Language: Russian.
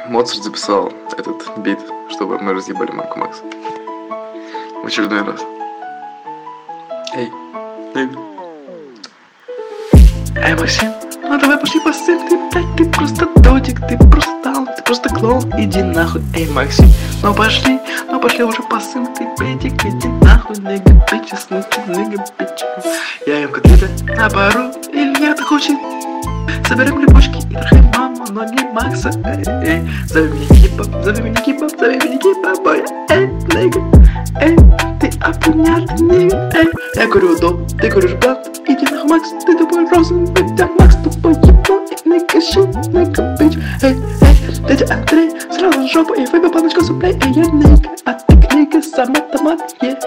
Моцарт записал этот бит, чтобы мы разъебали Марку Макс. В очередной раз. Эй, эй, Максим, ну давай пошли посым, ты, блядь, ты просто дотик, ты просто талант, ты просто клоун, иди нахуй, эй, Максим, ну пошли уже посым, ты педик, иди нахуй, нига, бичес, нига, бичес. Я ем котлеты на пару, Илья-то хочет. Соберем липучки и трахаем маму, но не Макса, эй, зови меня кипом, бой, эй, нига, эй, ты опунятый, нига, эй, я курю доп, ты куришь блант, иди нахуй, Макс, ты тупой розовый, блядь, а Макс тупой еблан, и нига, щит, нига, бич, эй, дядя Андрей, сразу в жопу и выпей баночку суплей, эй, я нига, а ты книга, сам автомат,